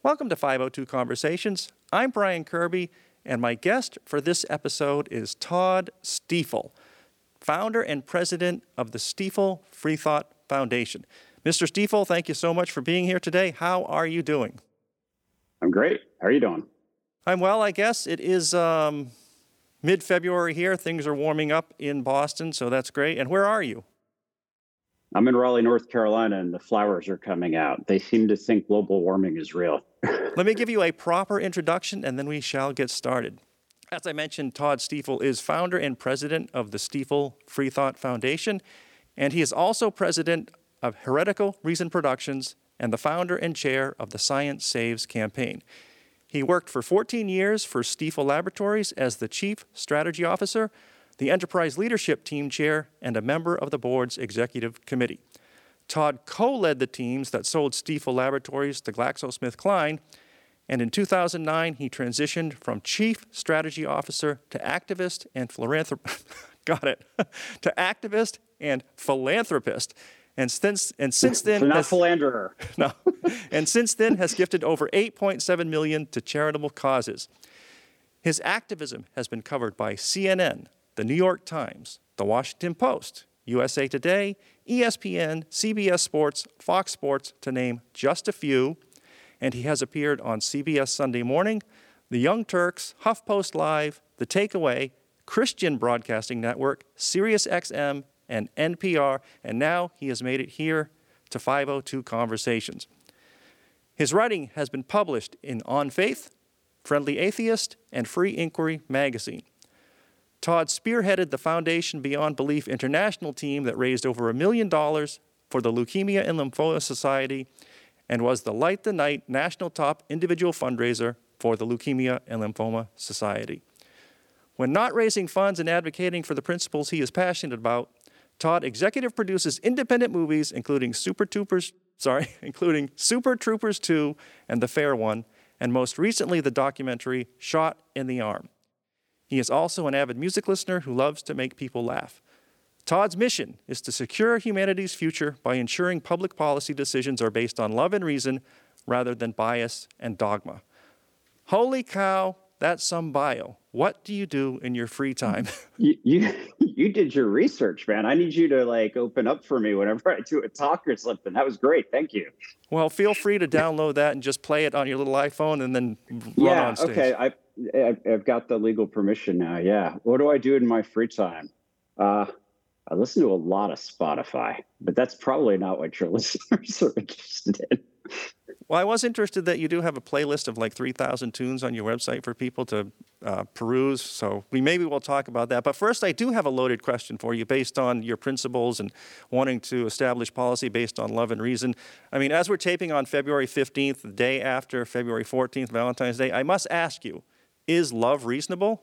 Welcome to 502 Conversations. I'm Brian Kirby, and my guest for this episode is Todd Stiefel, founder and president of the Stiefel Freethought Foundation. Mr. Stiefel, thank you so much for being here today. How are you doing? I'm great. How are you doing? I'm well, I guess. It is mid-February here. Things are warming up in Boston, so that's great. And where are you? I'm in Raleigh, North Carolina, and the flowers are coming out. They seem to think global warming is real. Let me give you a proper introduction, and then we shall get started. As I mentioned, Todd Stiefel is founder and president of the Stiefel Freethought Foundation, and he is also president of Heretical Reason Productions and the founder and chair of the Science Saves campaign. He worked for 14 years for Stiefel Laboratories as the chief strategy officer, the enterprise leadership team chair, and a member of the board's executive committee. Todd co-led the teams that sold Stiefel Laboratories to GlaxoSmithKline, and in 2009, he transitioned from chief strategy officer to activist and philanthropist. Got it. To activist and philanthropist. And since then, not philanderer. No. And since then has gifted over $8.7 million to charitable causes. His activism has been covered by CNN, The New York Times, The Washington Post, USA Today, ESPN, CBS Sports, Fox Sports, to name just a few. And he has appeared on CBS Sunday Morning, The Young Turks, HuffPost Live, The Takeaway, Christian Broadcasting Network, SiriusXM, and NPR, and now he has made it here to 502 Conversations. His writing has been published in On Faith, Friendly Atheist, and Free Inquiry magazine. Todd spearheaded the Foundation Beyond Belief International team that raised over $1 million for the Leukemia and Lymphoma Society and was the Light the Night national top individual fundraiser for the Leukemia and Lymphoma Society. When not raising funds and advocating for the principles he is passionate about, Todd executive produces independent movies, including Super Troopers 2 and The Fair One, and most recently the documentary Shot in the Arm. He is also an avid music listener who loves to make people laugh. Todd's mission is to secure humanity's future by ensuring public policy decisions are based on love and reason rather than bias and dogma. Holy cow, that's some bio. What do you do in your free time? You did your research, man. I need you to open up for me whenever I do a talk or something. That was great. Thank you. Well, feel free to download that and just play it on your little iPhone and then run on stage. Okay. I've got the legal permission now. Yeah. What do I do in my free time? I listen to a lot of Spotify, but that's probably not what your listeners are interested in. Well, I was interested that you do have a playlist of 3,000 tunes on your website for people to peruse, so maybe we'll talk about that. But first, I do have a loaded question for you based on your principles and wanting to establish policy based on love and reason. I mean, as we're taping on February 15th, the day after February 14th, Valentine's Day, I must ask you, is love reasonable?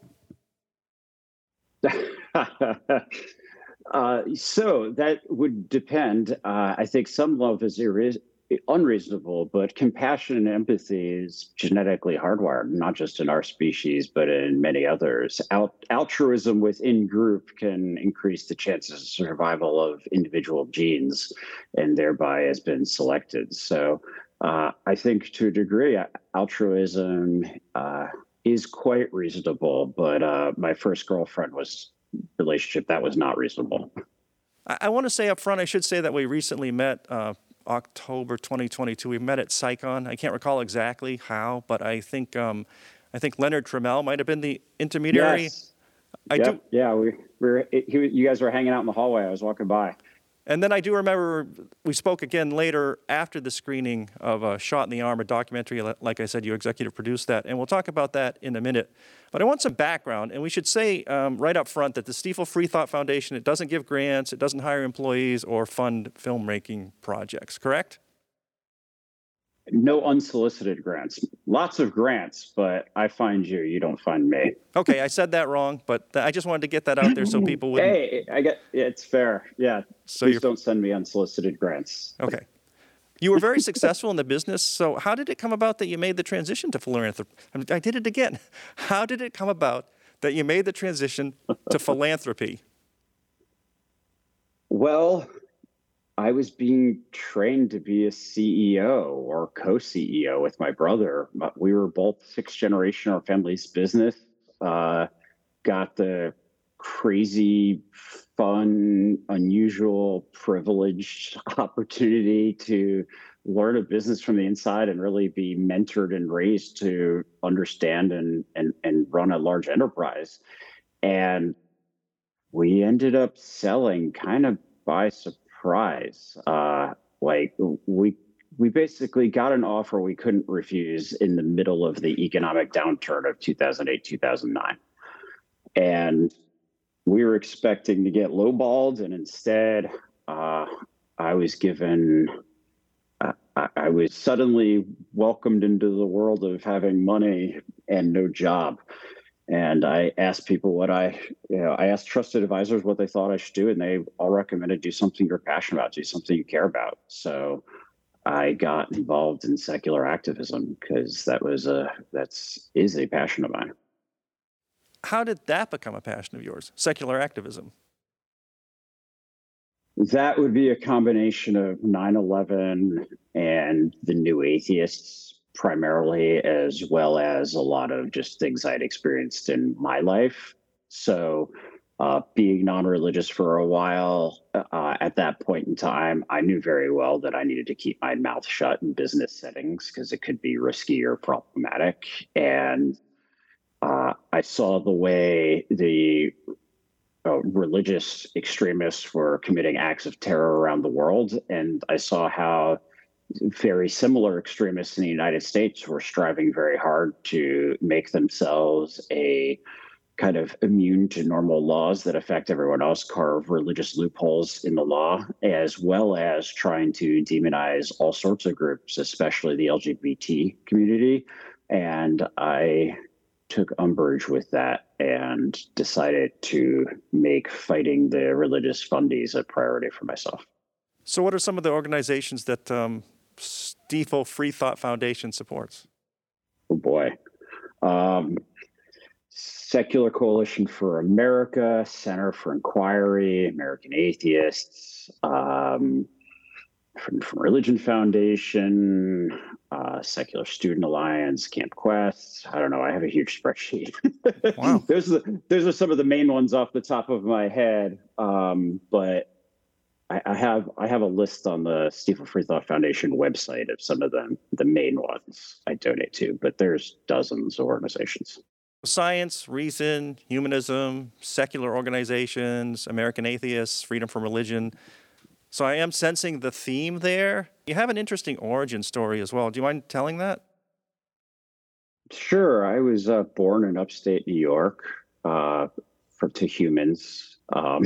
So that would depend. I think some love is unreasonable, but compassion and empathy is genetically hardwired, not just in our species, but in many others. Altruism within group can increase the chances of survival of individual genes and thereby has been selected. So I think to a degree, altruism is quite reasonable, but my first girlfriend relationship that was not reasonable. I want to say up front, I should say that we recently met October 2022. We met at CSICon. I can't recall exactly how, but I think Leonard Trammell might have been the intermediary. Yes. Yeah, you guys were hanging out in the hallway. I was walking by. And then I do remember we spoke again later after the screening of Shot in the Arm, a documentary. Like I said, you executive produced that, and we'll talk about that in a minute. But I want some background, and we should say right up front that the Stiefel Freethought Foundation, it doesn't give grants, it doesn't hire employees or fund filmmaking projects, correct? No unsolicited grants. Lots of grants, but I find you. You don't find me. Okay, I said that wrong, but I just wanted to get that out there so people wouldn't. Hey, it's fair. Yeah. So please don't send me unsolicited grants. Okay. You were very successful in the business, so how did it come about that you made the transition to philanthropy? I did it again. How did it come about that you made the transition to philanthropy? Well, I was being trained to be a CEO or co-CEO with my brother. We were both sixth generation, our family's business. Got the crazy, fun, unusual, privileged opportunity to learn a business from the inside and really be mentored and raised to understand and run a large enterprise. And we ended up selling kind of by surprise. Like we basically got an offer we couldn't refuse in the middle of the economic downturn of 2008, 2009. And we were expecting to get lowballed, and instead, I was given. I was suddenly welcomed into the world of having money and no job. And I asked people I asked trusted advisors what they thought I should do, and they all recommended do something you're passionate about, do something you care about. So I got involved in secular activism because that is a passion of mine. How did that become a passion of yours, secular activism? That would be a combination of 9/11 and the New Atheists primarily, as well as a lot of just things I'd experienced in my life. So being non-religious for a while, at that point in time, I knew very well that I needed to keep my mouth shut in business settings because it could be risky or problematic. And I saw the way the religious extremists were committing acts of terror around the world. And I saw how very similar extremists in the United States were striving very hard to make themselves a kind of immune to normal laws that affect everyone else, carve religious loopholes in the law, as well as trying to demonize all sorts of groups, especially the LGBT community. And I took umbrage with that and decided to make fighting the religious fundies a priority for myself. So what are some of the organizations that Stifel Free Thought Foundation supports? Oh boy. Secular Coalition for America, Center for Inquiry, American Atheists, from Religion Foundation, Secular Student Alliance, Camp Quest. I don't know. I have a huge spreadsheet. Wow. Those are some of the main ones off the top of my head. But I have a list on the Stifel Free Thought Foundation website of some of the main ones I donate to, but there's dozens of organizations. Science, reason, humanism, secular organizations, American Atheists, Freedom from Religion. So I am sensing the theme there. You have an interesting origin story as well. Do you mind telling that? Sure. I was born in upstate New York to humans.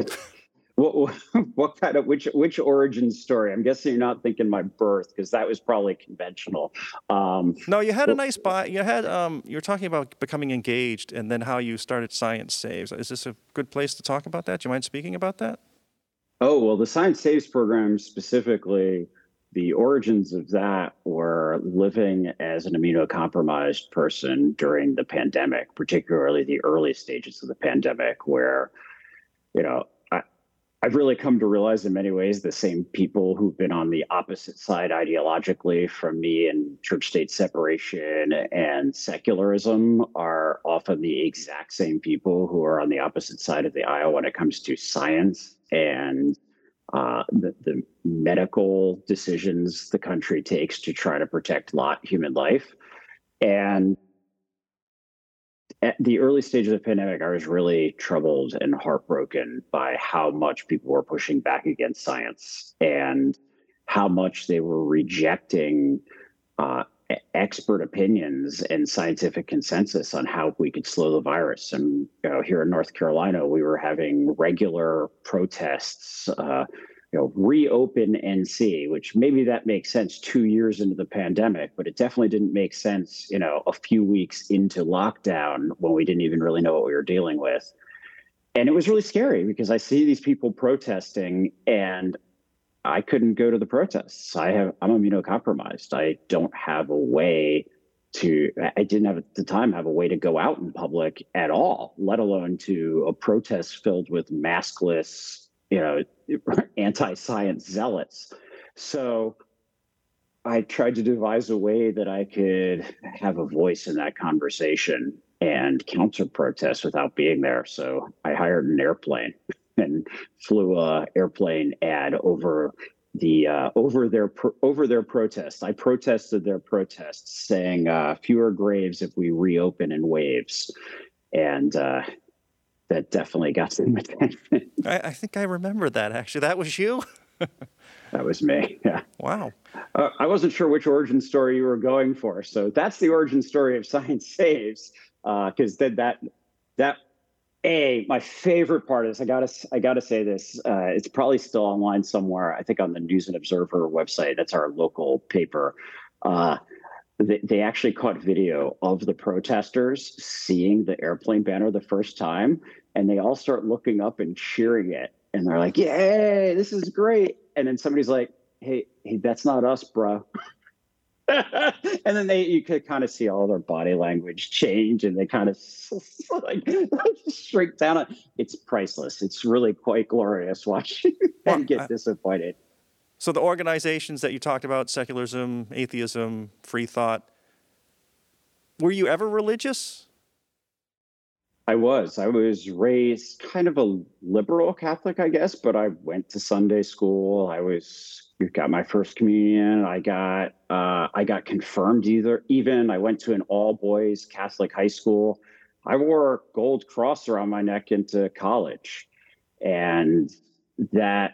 What kind of which origin story? I'm guessing you're not thinking my birth because that was probably conventional. No, you had a nice bio. You're talking about becoming engaged and then how you started Science Saves. Is this a good place to talk about that? Do you mind speaking about that? Oh, well, the Science Saves program specifically, the origins of that were living as an immunocompromised person during the pandemic, particularly the early stages of the pandemic, where, I've really come to realize in many ways the same people who've been on the opposite side ideologically from me in church-state separation and secularism are often the exact same people who are on the opposite side of the aisle when it comes to science and the medical decisions the country takes to try to protect human life. And at the early stage of the pandemic, I was really troubled and heartbroken by how much people were pushing back against science and how much they were rejecting expert opinions and scientific consensus on how we could slow the virus. And here in North Carolina, we were having regular protests, reopen NC, which maybe that makes sense 2 years into the pandemic, but it definitely didn't make sense, a few weeks into lockdown when we didn't even really know what we were dealing with. And it was really scary because I see these people protesting and I couldn't go to the protests. I'm immunocompromised. I don't have a way I didn't have at the time have a way to go out in public at all, let alone to a protest filled with maskless anti-science zealots. So I tried to devise a way that I could have a voice in that conversation and counter protest without being there. So I hired an airplane and flew a airplane ad over their protest. I protested their protests, saying fewer graves if we reopen in waves, and that definitely got some attention. I think I remember that, actually. That was you? That was me. Yeah. Wow. I wasn't sure which origin story you were going for, so that's the origin story of Science Saves. Because then my favorite part is I gotta say this. It's probably still online somewhere. I think on the News and Observer website. That's our local paper. They actually caught video of the protesters seeing the airplane banner the first time, and they all start looking up and cheering it, and they're like, "Yay, this is great!" And then somebody's like, "Hey, that's not us, bro." And then you could kind of see all their body language change, and they kind of like shrink down. It's priceless. It's really quite glorious watching them get disappointed. So the organizations that you talked about, secularism, atheism, free thought, were you ever religious? I was raised kind of a liberal Catholic, I guess, but I went to Sunday school. I got my first communion. I got confirmed even. I went to an all boys Catholic high school. I wore a gold cross around my neck into college. And that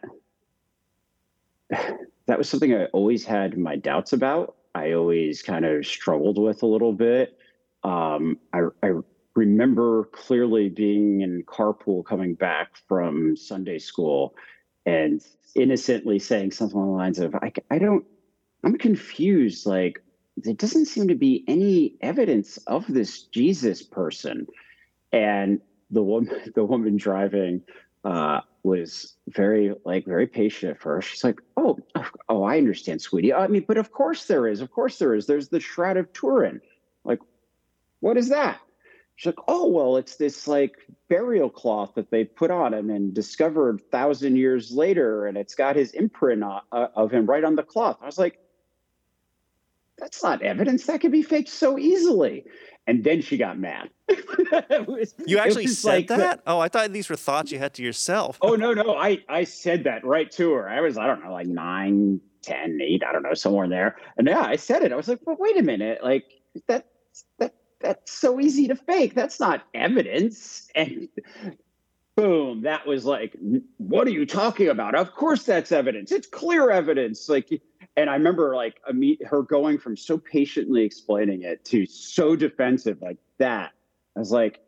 was something I always had my doubts about. I always kind of struggled with a little bit. I remember clearly being in carpool coming back from Sunday school and innocently saying something along the lines of, I'm confused. Like, there doesn't seem to be any evidence of this Jesus person. And the woman driving was very patient at first. She's like, oh, I understand, sweetie. I mean, but of course there is. Of course there is. There's the Shroud of Turin. Like, what is that? She's like, oh, well, it's this like burial cloth that they put on him and discovered 1,000 years later, and it's got his imprint of him right on the cloth. I was like, that's not evidence. That can be faked so easily. And then she got mad. You actually said that? Oh, I thought these were thoughts you had to yourself. Oh, no. I said that right to her. I was, I don't know, like 9, 10, 8, I don't know, somewhere in there. And yeah, I said it. I was like, well, wait a minute. Like, that's so easy to fake. That's not evidence. And boom, that was like, what are you talking about? Of course that's evidence. It's clear evidence. Like, and I remember like her going from so patiently explaining it to so defensive like that. I was like,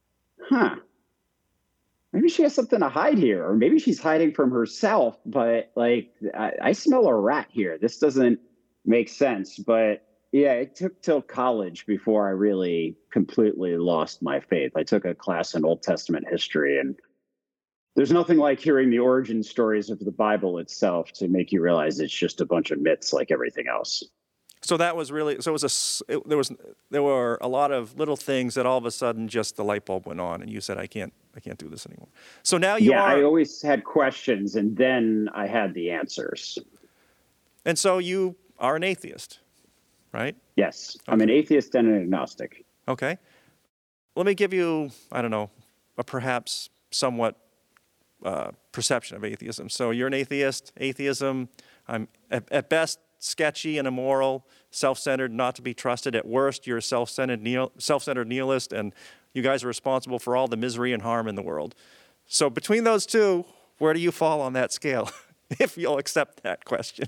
maybe she has something to hide here, or maybe she's hiding from herself. But like, I smell a rat here. This doesn't make sense. But yeah, it took till college before I really completely lost my faith. I took a class in Old Testament history, and there's nothing like hearing the origin stories of the Bible itself to make you realize it's just a bunch of myths like everything else. So that was really, so there were a lot of little things that all of a sudden just the light bulb went on, and you said, I can't do this anymore. So now I always had questions, and then I had the answers. And so you are an atheist, right? Yes, okay. I'm an atheist and an agnostic. Okay. Let me give you, I don't know, a perhaps somewhat perception of atheism. So you're an atheist. Atheism, I'm at best sketchy and immoral, self-centered, not to be trusted. At worst, you're a self-centered nihilist, and you guys are responsible for all the misery and harm in the world. So between those two, where do you fall on that scale, if you'll accept that question?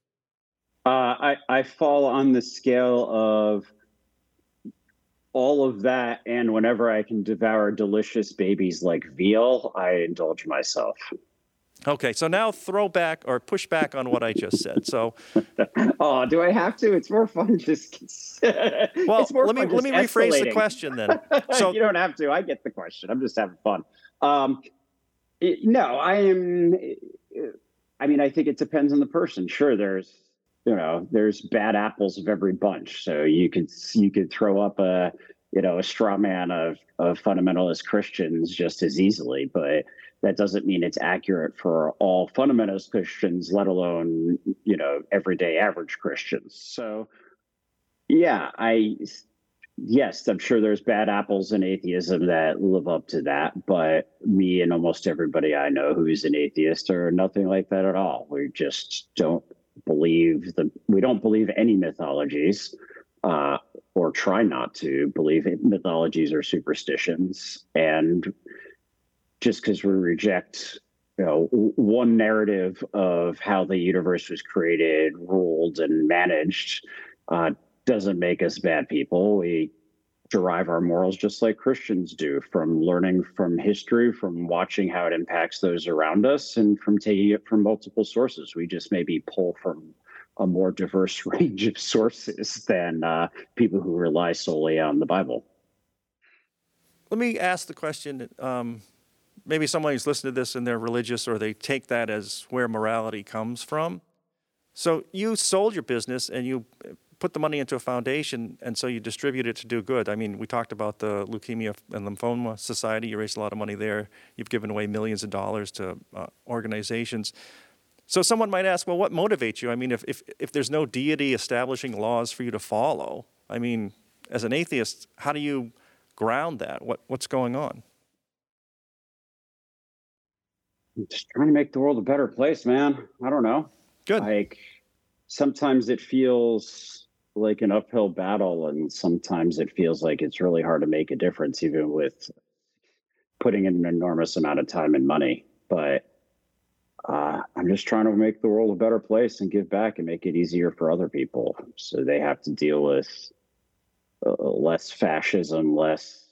I fall on the scale of all of that, and whenever I can devour delicious babies like veal, I indulge myself. Okay, so now throw back or push back on what I just said. So, oh, do I have to? It's more fun just. Well, let me rephrase the question then. So you don't have to. I get the question. I'm just having fun. No, I am. I mean, I think it depends on the person. Sure, there's bad apples of every bunch. So you could throw up a a straw man of fundamentalist Christians just as easily, but that doesn't mean it's accurate for all fundamentalist Christians, let alone, everyday average Christians. So, yeah, yes, I'm sure there's bad apples in atheism that live up to that, but me and almost everybody I know who's an atheist are nothing like that at all. We just don't we don't believe any mythologies, or try not to believe mythologies or superstitions. And just because we reject one narrative of how the universe was created, ruled, and managed, doesn't make us bad people. We derive our morals just like Christians do, from learning from history, from watching how it impacts those around us, and from taking it from multiple sources. We just maybe pull from a more diverse range of sources than people who rely solely on the Bible. Let me ask the question, maybe someone who's listened to this and they're religious, or they take that as where morality comes from. So you sold your business and you put the money into a foundation, and so you distribute it to do good. I mean, we talked about the Leukemia and Lymphoma Society. You raised a lot of money there. You've given away millions of dollars to organizations. So someone might ask, well, what motivates you? I mean, if there's no deity establishing laws for you to follow, I mean, as an atheist, how do you ground that? What's going on? I'm just trying to make the world a better place, man. I don't know. Good. Like, sometimes it feels like an uphill battle, and sometimes it feels like it's really hard to make a difference, even with putting in an enormous amount of time and money. But I'm just trying to make the world a better place and give back and make it easier for other people, so they have to deal with less fascism, less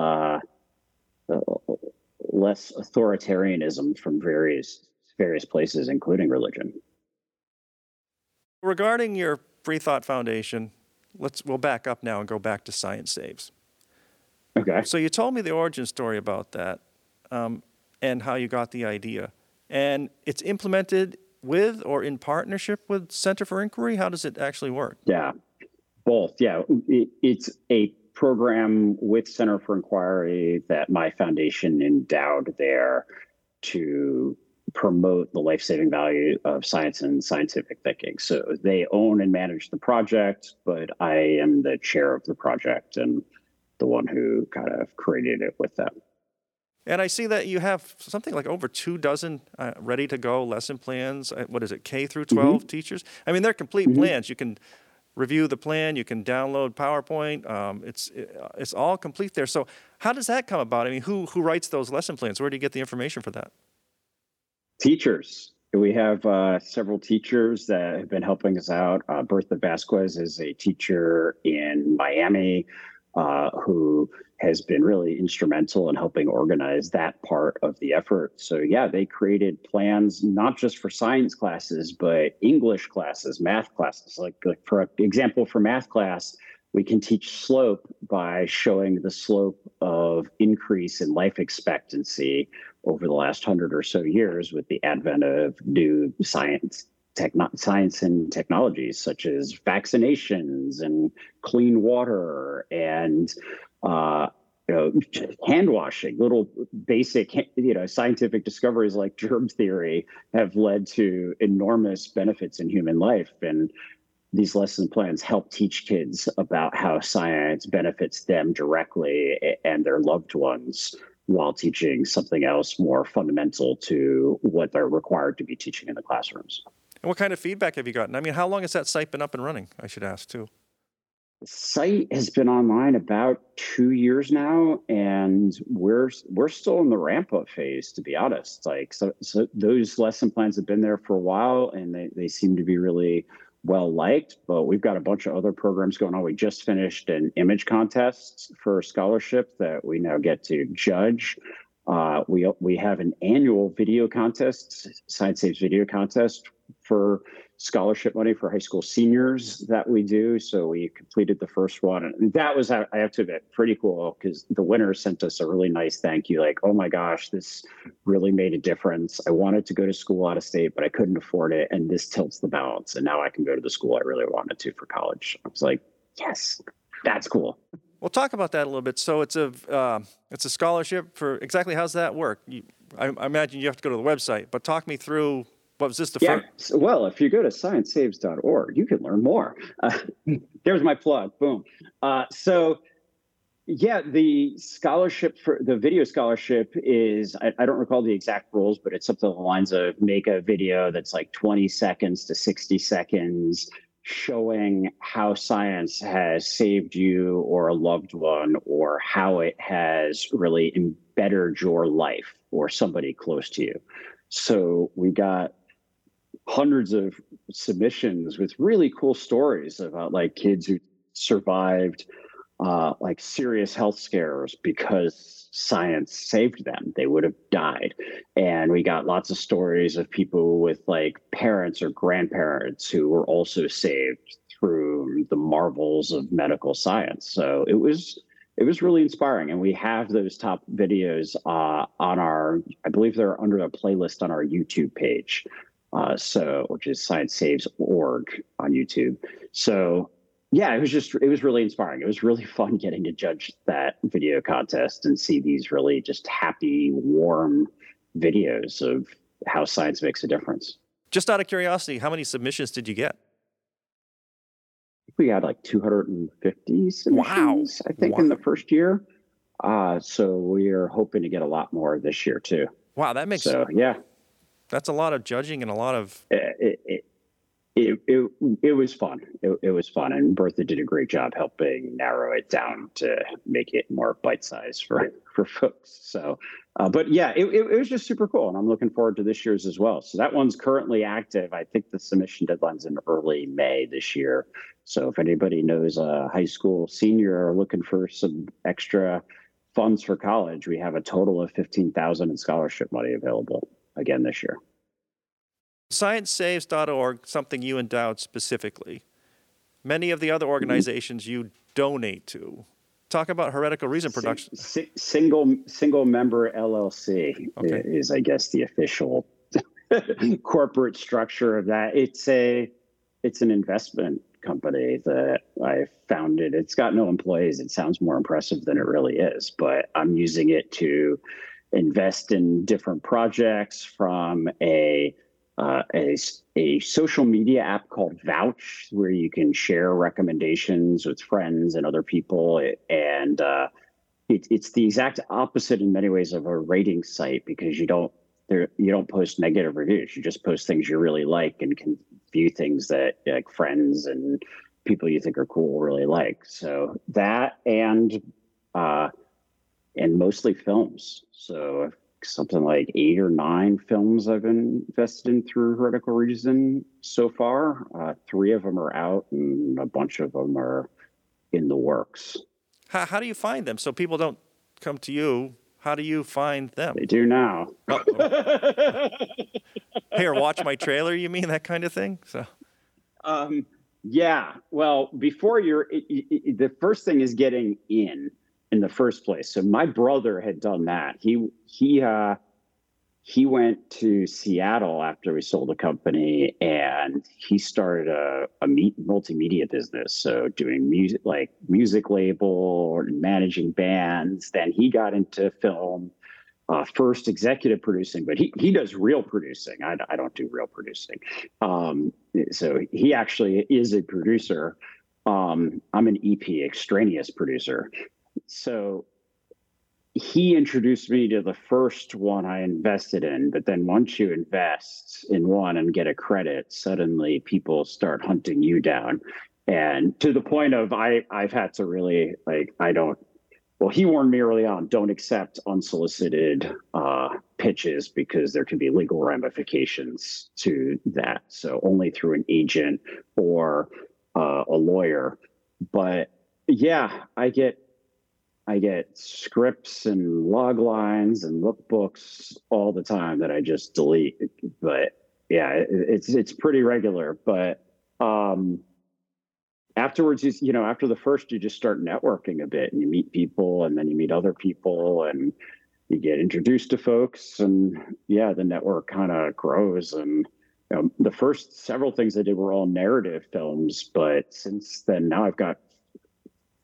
authoritarianism from various places, including religion. Regarding your Free Thought Foundation, we'll back up now and go back to Science Saves. Okay. So you told me the origin story about that, and how you got the idea. And it's implemented with or in partnership with Center for Inquiry? How does it actually work? Yeah, both. Yeah, it's a program with Center for Inquiry that my foundation endowed there to promote the life-saving value of science and scientific thinking. So they own and manage the project, but I am the chair of the project and the one who kind of created it with them. And I see that you have something like over 24 ready-to-go lesson plans. What is it, K through 12 teachers? I mean, they're complete plans. You can review the plan. You can download PowerPoint. It's all complete there. So how does that come about? I mean, who writes those lesson plans? Where do you get the information for that? Teachers. We have several teachers that have been helping us out. Bertha Vasquez is a teacher in Miami who has been really instrumental in helping organize that part of the effort. So yeah, they created plans not just for science classes, but English classes, math classes. Like for example, for math class, we can teach slope by showing the slope of increase in life expectancy over the last 100 or so years with the advent of new science and technologies such as vaccinations and clean water and hand washing. Little basic scientific discoveries like germ theory have led to enormous benefits in human life, and these lesson plans help teach kids about how science benefits them directly and their loved ones, while teaching something else more fundamental to what they're required to be teaching in the classrooms. And what kind of feedback have you gotten? I mean, how long has that site been up and running? I should ask, too. The site has been online about 2 years now, and we're still in the ramp-up phase, to be honest. So those lesson plans have been there for a while, and they seem to be really well liked, but we've got a bunch of other programs going on. We just finished an image contest for scholarship that we now get to judge. We have an annual video contest, Science Saves video contest, for scholarship money for high school seniors that we do. So we completed the first one, and that was, I have to admit, pretty cool, because the winner sent us a really nice thank you, like, oh my gosh, this really made a difference. I wanted to go to school out of state, but I couldn't afford it, and this tilts the balance, and now I can go to the school I really wanted to for college. I was like, yes, that's cool. Well, talk about that a little bit. So it's a scholarship for exactly how's that work? I imagine you have to go to the website, but talk me through what was this the first? Well, if you go to sciencesaves.org, you can learn more. There's my plug. Boom. The scholarship for the video scholarship is, I don't recall the exact rules, but it's something along the lines of make a video that's like 20 seconds to 60 seconds showing how science has saved you or a loved one, or how it has really embittered your life or somebody close to you. So we got hundreds of submissions with really cool stories about like kids who survived like serious health scares because science saved them. They would have died. And we got lots of stories of people with like parents or grandparents who were also saved through the marvels of medical science. So it was really inspiring. And we have those top videos on our, I believe they're under a playlist on our YouTube page. Which is sciencesaves.org on YouTube. So yeah, it was really inspiring. It was really fun getting to judge that video contest and see these really just happy, warm videos of how science makes a difference. Just out of curiosity, how many submissions did you get? We had like 250 submissions, I think, in the first year. So we are hoping to get a lot more this year too. Wow, that makes that's a lot of judging and a lot of. It was fun. It was fun, and Bertha did a great job helping narrow it down to make it more bite-sized for folks. So, but yeah, it was just super cool, and I'm looking forward to this year's as well. So that one's currently active. I think the submission deadline's in early May this year. So if anybody knows a high school senior looking for some extra funds for college, we have a total of $15,000 in scholarship money available again this year. ScienceSaves.org, something you endowed specifically. Many of the other organizations you donate to. Talk about Heretical Reason Production. Single member LLC is, I guess, the official corporate structure of that. It's an investment company that I founded. It's got no employees. It sounds more impressive than it really is, but I'm using it to invest in different projects, from a social media app called Vouch, where you can share recommendations with friends and other people. And it's the exact opposite in many ways of a rating site, because you don't post negative reviews. You just post things you really like and can view things that like friends and people you think are cool really like. So that and mostly films. So something like 8 or 9 films I've invested in through Heretical Reason so far. 3 of them are out, and a bunch of them are in the works. How do you find them? So people don't come to you. How do you find them? They do now. Here, watch my trailer, you mean, that kind of thing? So, yeah. Well, before the first thing is getting in the first place. So my brother had done that. He went to Seattle after we sold the company, and he started a multimedia business. So doing music label or managing bands. Then he got into film, first executive producing, but he does real producing. I don't do real producing. So he actually is a producer. I'm an EP, extraneous producer. So he introduced me to the first one I invested in. But then once you invest in one and get a credit, suddenly people start hunting you down. And to the point of I've had to really he warned me early on, don't accept unsolicited pitches, because there can be legal ramifications to that. So only through an agent or a lawyer. But yeah, I get scripts and log lines and lookbooks all the time that I just delete. But yeah, it's pretty regular. But afterwards, after the first, you just start networking a bit, and you meet people, and then you meet other people, and you get introduced to folks, and yeah, the network kind of grows. And the first several things I did were all narrative films, but since then, now I've got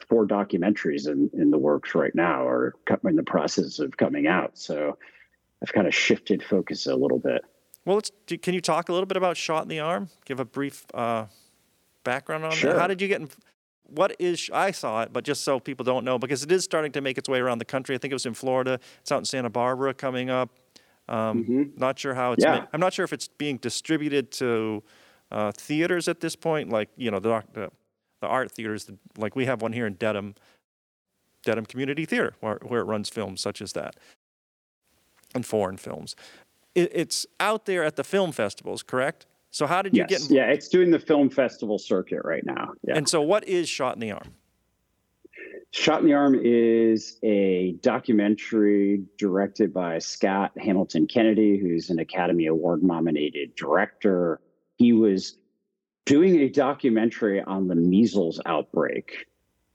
4 documentaries in the works right now, or in the process of coming out. So I've kind of shifted focus a little bit. Well, can you talk a little bit about Shot in the Arm? Give a brief background on Sure. that. How did you get I saw it, but just so people don't know, because it is starting to make its way around the country. I think it was in Florida. It's out in Santa Barbara coming up. Not sure how it's I'm not sure if it's being distributed to theaters at this point, like, the art theaters, like we have one here in Dedham Community Theater, where it runs films such as that and foreign films. It's out there at the film festivals, correct? So how did you get involved? Yeah, it's doing the film festival circuit right now. Yeah. And so what is Shot in the Arm? Shot in the Arm is a documentary directed by Scott Hamilton Kennedy, who's an Academy Award nominated director. He was doing a documentary on the measles outbreak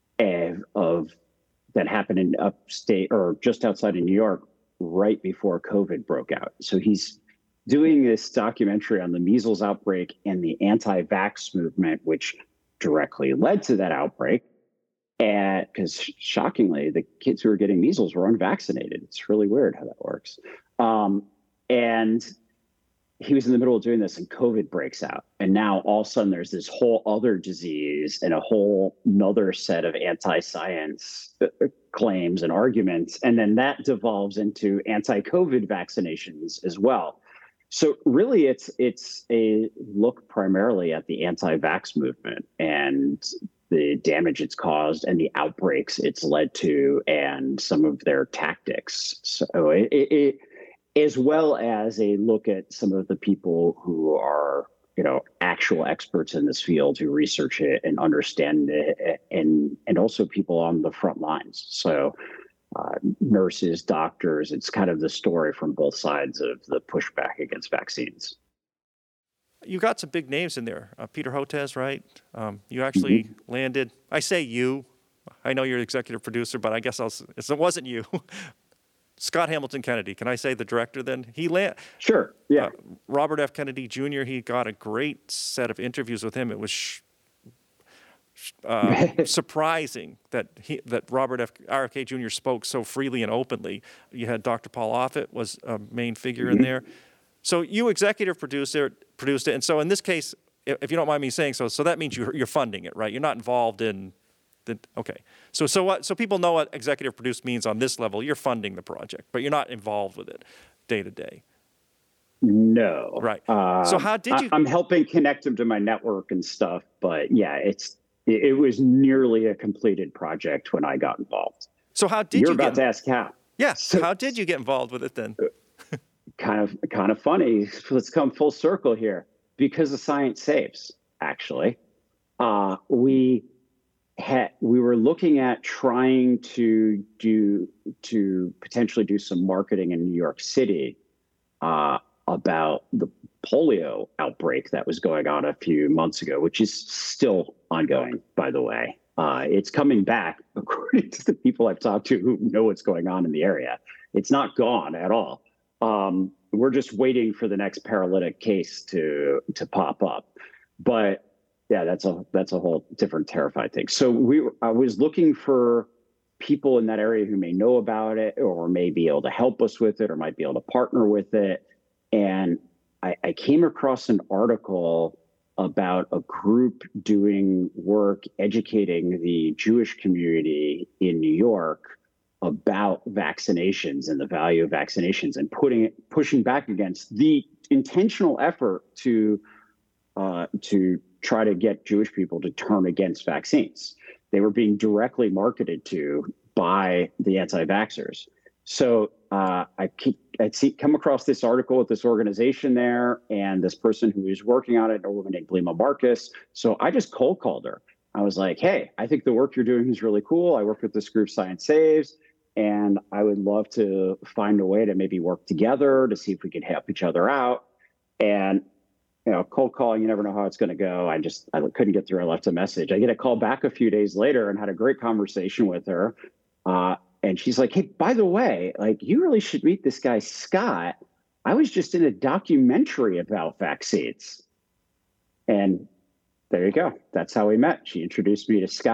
that happened in upstate, or just outside of New York, right before COVID broke out. So he's doing this documentary on the measles outbreak and the anti-vax movement, which directly led to that outbreak. And because shockingly, the kids who were getting measles were unvaccinated. It's really weird how that works. And he was in the middle of doing this, and COVID breaks out. And now all of a sudden there's this whole other disease and a whole nother set of anti-science claims and arguments. And then that devolves into anti-COVID vaccinations as well. So really it's a look primarily at the anti-vax movement and the damage it's caused and the outbreaks it's led to and some of their tactics. So it as well as a look at some of the people who are, actual experts in this field who research it and understand it, and also people on the front lines. So nurses, doctors, it's kind of the story from both sides of the pushback against vaccines. You got some big names in there. Peter Hotez, right? You actually landed, I say you, I know you're the executive producer, but I guess it wasn't you. Scott Hamilton Kennedy. Can I say the director then? Sure, yeah. Robert F. Kennedy Jr., he got a great set of interviews with him. It was surprising that Robert F. RFK Jr. spoke so freely and openly. You had Dr. Paul Offit was a main figure in there. So you executive produced it. And so in this case, if you don't mind me saying so that means you're funding it, right? You're not involved in okay. So people know what executive produce means on this level. You're funding the project, but you're not involved with it day to day. No. Right. So how did you? I'm helping connect them to my network and stuff, but yeah, it was nearly a completed project when I got involved. So how did You're about to ask how? Yeah. So how did you get involved with it then? Kind of funny. Let's come full circle here. Because of Science Saves, actually, we were looking at trying to potentially do some marketing in New York City about the polio outbreak that was going on a few months ago, which is still ongoing, by the way. It's coming back, according to the people I've talked to who know what's going on in the area. It's not gone at all. We're just waiting for the next paralytic case to pop up. But yeah, that's a whole different terrified thing. So I was looking for people in that area who may know about it or may be able to help us with it or might be able to partner with it. And I came across an article about a group doing work educating the Jewish community in New York about vaccinations and the value of vaccinations, and pushing back against the intentional effort to try to get Jewish people to turn against vaccines. They were being directly marketed to by the anti-vaxxers. So I'd come across this article with this organization there and this person who was working on it, a woman named Blima Marcus. So I just cold called her. I was like, hey, I think the work you're doing is really cool. I work with this group, Science Saves, and I would love to find a way to maybe work together to see if we could help each other out. And cold calling, you never know how it's going to go. I couldn't get through. I left a message. I get a call back a few days later and had a great conversation with her. And she's like, hey, by the way, you really should meet this guy, Scott. I was just in a documentary about vaccines. And there you go. That's how we met. She introduced me to Scott,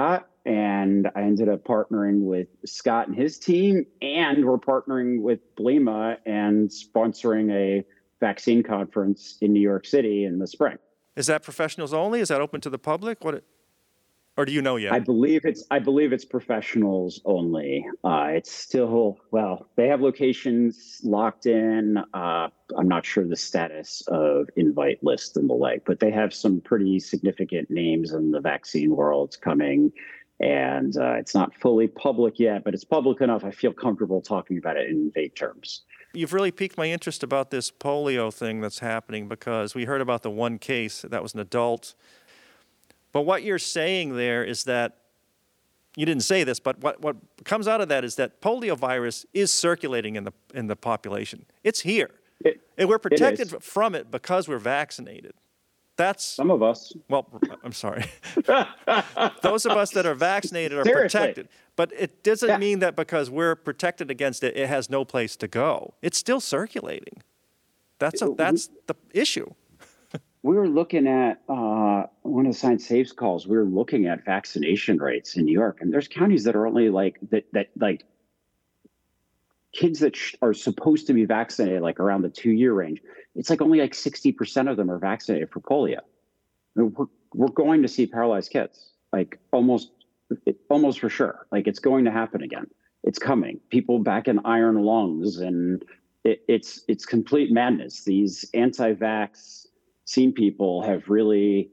and I ended up partnering with Scott and his team, and we're partnering with Blima and sponsoring a vaccine conference in New York City in the spring. Is that professionals only? Is that open to the public? Or do you know yet? I believe it's professionals only. It's still, well, they have locations locked in. I'm not sure the status of invite list and the like, but they have some pretty significant names in the vaccine world coming. And it's not fully public yet, but it's public enough I feel comfortable talking about it in vague terms. You've really piqued my interest about this polio thing that's happening, because we heard about the one case that was an adult. But what you're saying there is that, you didn't say this, but what comes out of that is that polio virus is circulating in the population. It's here. And we're protected from it because we're vaccinated. That's some of us. Well, I'm sorry. Those of us that are vaccinated are Seriously. protected. But it doesn't mean that because we're protected against it, it has no place to go. It's still circulating. That's the issue. We were looking at one of the Science Saves calls. We were looking at vaccination rates in New York, and there's counties that are only like kids that are supposed to be vaccinated, like around the 2-year range. It's like only like 60% of them are vaccinated for polio. We're going to see paralyzed kids, like almost for sure. Like it's going to happen again. It's coming. People back in iron lungs, and it's complete madness. These anti-vax people have really,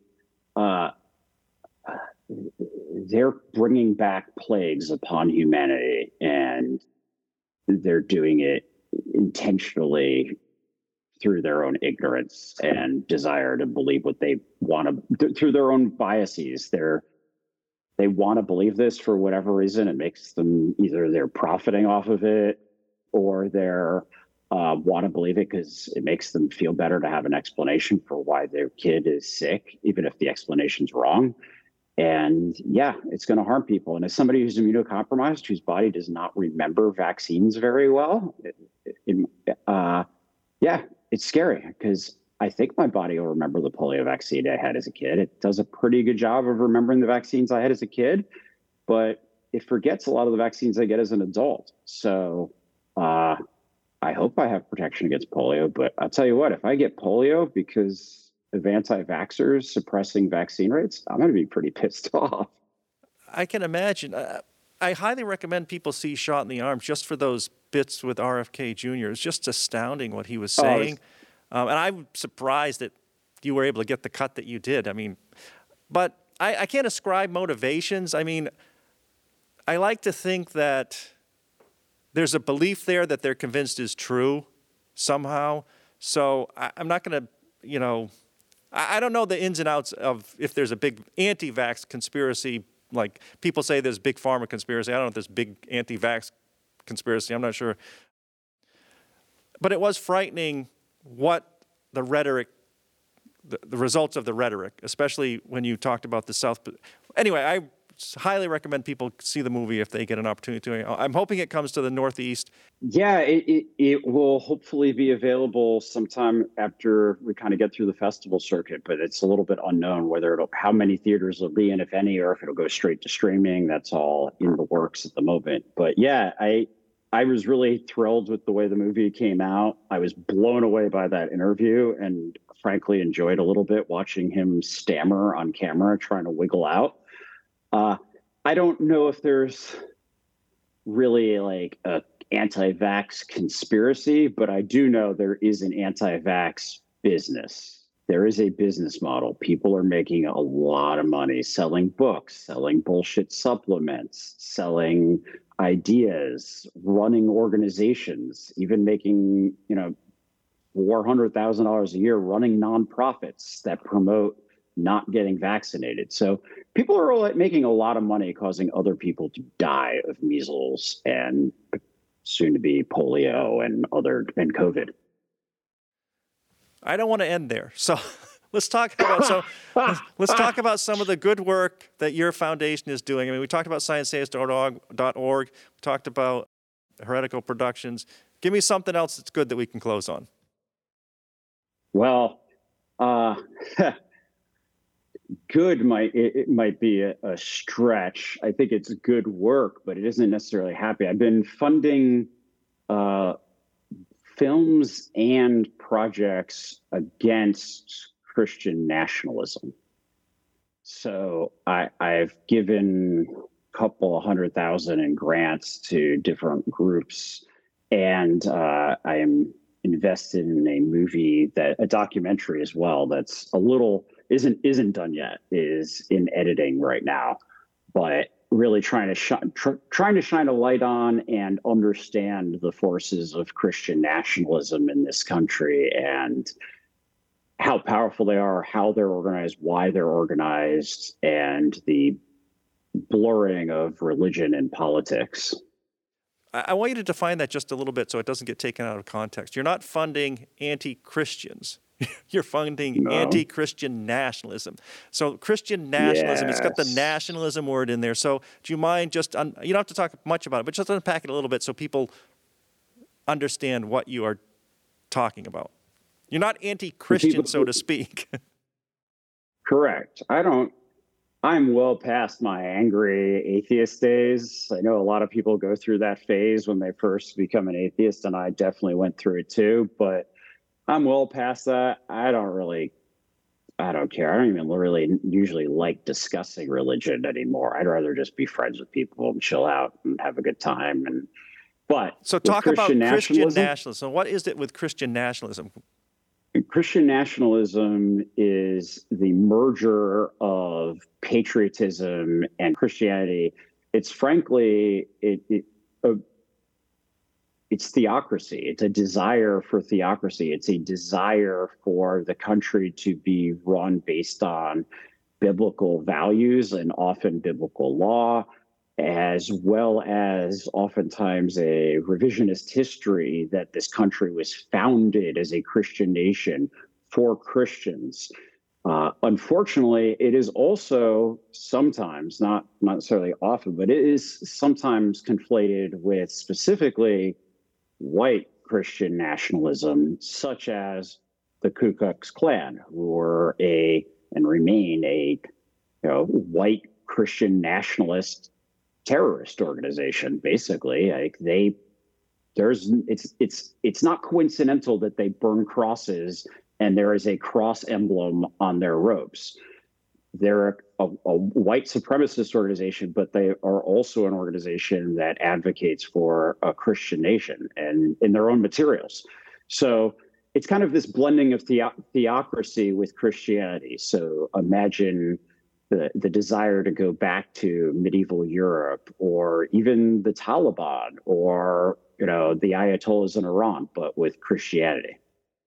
they're bringing back plagues upon humanity, and they're doing it intentionally through their own ignorance and desire to believe what they want to, through their own biases. They want to believe this for whatever reason. It makes them, either they're profiting off of it, or they're want to believe it because it makes them feel better to have an explanation for why their kid is sick, even if the explanation's wrong. And yeah, it's going to harm people. And as somebody who's immunocompromised, whose body does not remember vaccines very well, it's scary, because I think my body will remember the polio vaccine I had as a kid. It does a pretty good job of remembering the vaccines I had as a kid, but it forgets a lot of the vaccines I get as an adult. So I hope I have protection against polio, but I'll tell you what, if I get polio because of anti-vaxxers suppressing vaccine rates, I'm going to be pretty pissed off. I can imagine. I highly recommend people see Shot in the Arm just for those bits with RFK Jr. It's just astounding what he was saying. And I'm surprised that you were able to get the cut that you did. I mean, but I can't ascribe motivations. I mean, I like to think that there's a belief there that they're convinced is true somehow. So I'm not going to, I don't know the ins and outs of if there's a big anti-vax conspiracy. Like people say there's big pharma conspiracy. I don't know if there's big anti-vax conspiracy. I'm not sure. But it was frightening what the rhetoric, the results of the rhetoric, especially when you talked about the South. Anyway, I highly recommend people see the movie if they get an opportunity to. I'm hoping it comes to the Northeast. Yeah, it will hopefully be available sometime after we kind of get through the festival circuit, but it's a little bit unknown how many theaters will be in, if any, or if it'll go straight to streaming. That's all in the works at the moment. But yeah, I was really thrilled with the way the movie came out. I was blown away by that interview, and frankly enjoyed a little bit watching him stammer on camera trying to wiggle out. I don't know if there's really like a anti-vax conspiracy, but I do know there is an anti-vax business. There is a business model. People are making a lot of money selling books, selling bullshit supplements, selling ideas, running organizations, even making, $400,000 a year running nonprofits that promote not getting vaccinated. So people are making a lot of money causing other people to die of measles and soon to be polio and COVID. I don't want to end there. So let's talk about some of the good work that your foundation is doing. I mean, we talked about ScienceSaves.org. We talked about Heretical Productions. Give me something else that's good that we can close on. Well, good it might be a stretch. I think it's good work, but it isn't necessarily happy. I've been funding films and projects against Christian nationalism. So I've given a couple of 100,000 in grants to different groups, and I am invested in a documentary as well. That's isn't done yet, is in editing right now, but really trying to shine a light on and understand the forces of Christian nationalism in this country and how powerful they are, how they're organized, why they're organized, and the blurring of religion and politics. I want you to define that just a little bit so it doesn't get taken out of context. You're not funding anti-Christians. You're funding anti-Christian nationalism. So Christian nationalism, It's got the nationalism word in there. So do you mind you don't have to talk much about it, but just unpack it a little bit so people understand what you are talking about. You're not anti-Christian, so to speak. Correct. I'm well past my angry atheist days. I know a lot of people go through that phase when they first become an atheist, and I definitely went through it too, but I'm well past that. I don't care. I don't even really usually like discussing religion anymore. I'd rather just be friends with people and chill out and have a good time. So talk about Christian nationalism. What is it with Christian nationalism? Christian nationalism is the merger of patriotism and Christianity. It's frankly, it's theocracy. It's a desire for theocracy. It's a desire for the country to be run based on biblical values and often biblical law, as well as oftentimes a revisionist history that this country was founded as a Christian nation for Christians. Unfortunately, it is also sometimes, not necessarily often, but it is sometimes conflated with specifically white Christian nationalism, such as the Ku Klux Klan, who were and remain a white Christian nationalist terrorist organization. Basically, it's not coincidental that they burn crosses and there is a cross emblem on their robes. They're a white supremacist organization, but they are also an organization that advocates for a Christian nation and in their own materials. So it's kind of this blending of theocracy with Christianity. So imagine the desire to go back to medieval Europe, or even the Taliban, or the Ayatollahs in Iran, but with Christianity.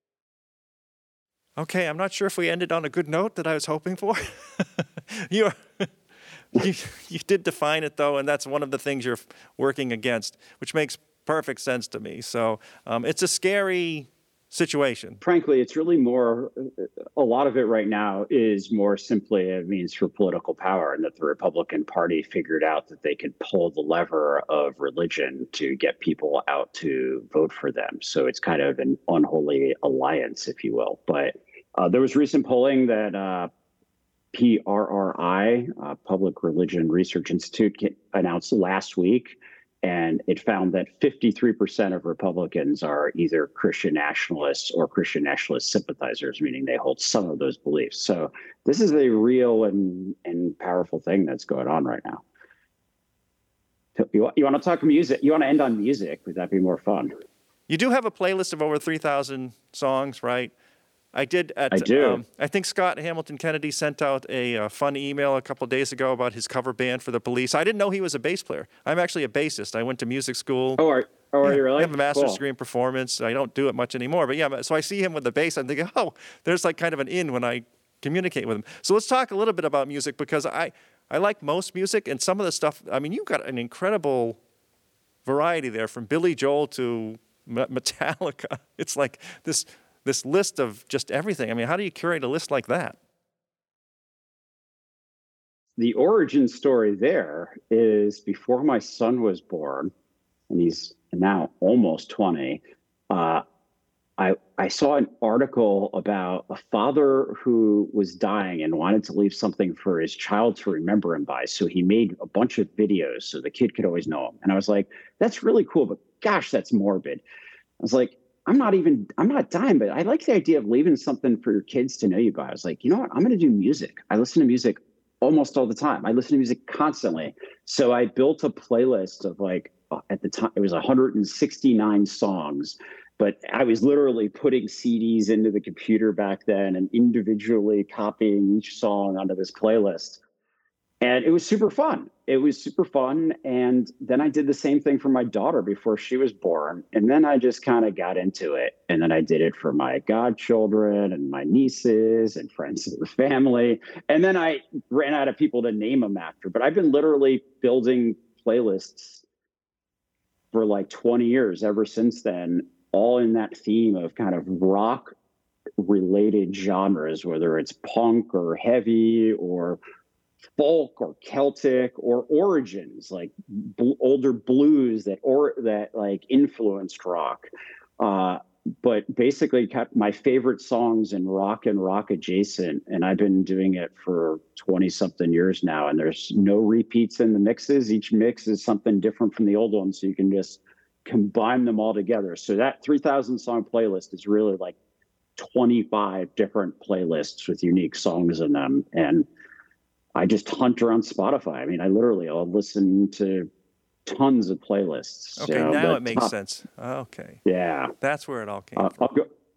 Okay, I'm not sure if we ended on a good note that I was hoping for. You did define it, though, and that's one of the things you're working against, which makes perfect sense to me. So it's a scary situation. Frankly, it's really a lot of it right now is more simply a means for political power, and that the Republican Party figured out that they could pull the lever of religion to get people out to vote for them. So it's kind of an unholy alliance, if you will. But there was recent polling that PRRI, Public Religion Research Institute, announced last week, and it found that 53% of Republicans are either Christian nationalists or Christian nationalist sympathizers, meaning they hold some of those beliefs. So this is a real and powerful thing that's going on right now. You want to talk music? You want to end on music? Would that be more fun? You do have a playlist of over 3,000 songs, right? I do. I think Scott Hamilton Kennedy sent out a fun email a couple of days ago about his cover band for the Police. I didn't know he was a bass player. I'm actually a bassist. I went to music school. Oh, are you really? I have a master's degree in performance. I don't do it much anymore. But yeah, so I see him with the bass. I'm thinking, there's like kind of an in when I communicate with him. So let's talk a little bit about music, because I like most music, and some of the stuff, I mean, you've got an incredible variety there, from Billy Joel to Metallica. It's like this list of just everything. I mean, how do you curate a list like that? The origin story there is before my son was born, and he's now almost 20. I saw an article about a father who was dying and wanted to leave something for his child to remember him by. So he made a bunch of videos so the kid could always know him. And I was like, that's really cool, but gosh, that's morbid. I was like, I'm not dying, but I like the idea of leaving something for your kids to know you by. I was like, you know what? I'm going to do music. I listen to music almost all the time. I listen to music constantly. So I built a playlist of like, at the time, it was 169 songs, but I was literally putting CDs into the computer back then and individually copying each song onto this playlist. And it was super fun. It was super fun. And then I did the same thing for my daughter before she was born. And then I just kind of got into it. And then I did it for my godchildren and my nieces and friends of the family. And then I ran out of people to name them after. But I've been literally building playlists for like 20 years ever since then, all in that theme of kind of rock related genres, whether it's punk or heavy or folk or Celtic or origins, like older blues that like influenced rock. But basically kept my favorite songs in rock and rock adjacent. And I've been doing it for 20 something years now. And there's no repeats in the mixes. Each mix is something different from the old one. So you can just combine them all together. So that 3,000 song playlist is really like 25 different playlists with unique songs in them. And I just hunt around Spotify. I mean, I'll listen to tons of playlists. Okay, now it makes sense. Okay. Yeah. That's where it all came from.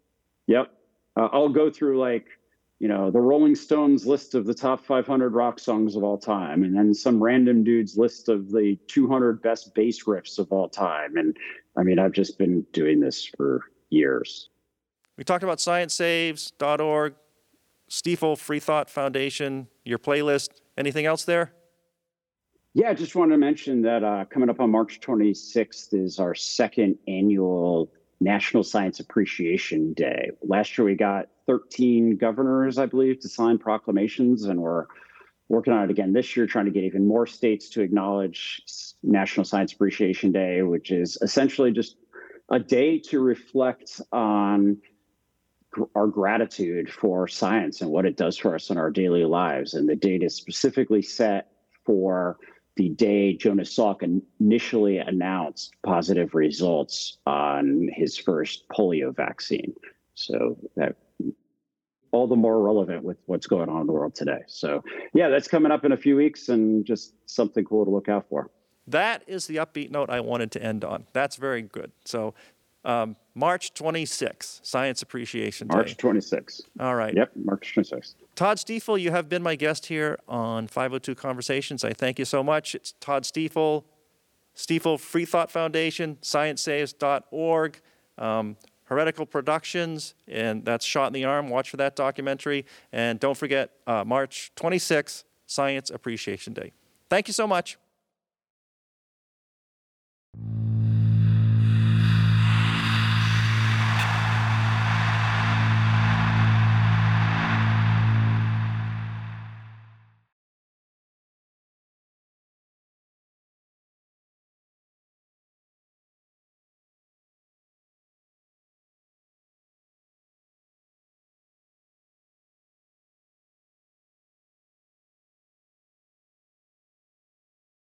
I'll go through like, the Rolling Stones list of the top 500 rock songs of all time, and then some random dude's list of the 200 best bass riffs of all time. And I mean, I've just been doing this for years. We talked about ScienceSaves.org, Stifel Free Thought Foundation, your playlist. Anything else there? Yeah, I just wanted to mention that coming up on March 26th is our second annual National Science Appreciation Day. Last year, we got 13 governors, I believe, to sign proclamations, and we're working on it again this year, trying to get even more states to acknowledge National Science Appreciation Day, which is essentially just a day to reflect on our gratitude for science and what it does for us in our daily lives. And the date is specifically set for the day Jonas Salk initially announced positive results on his first polio vaccine. So that all the more relevant with what's going on in the world today. So yeah, that's coming up in a few weeks and just something cool to look out for. That is the upbeat note I wanted to end on. That's very good. So March 26th, Science Appreciation Day. March 26th. All right. Yep, March 26th. Todd Stifel, you have been my guest here on 502 Conversations. I thank you so much. It's Todd Stifel, Stifel Free Thought Foundation, ScienceSaves.org, Heretical Productions, and that's Shot in the Arm. Watch for that documentary. And don't forget, March 26th, Science Appreciation Day. Thank you so much.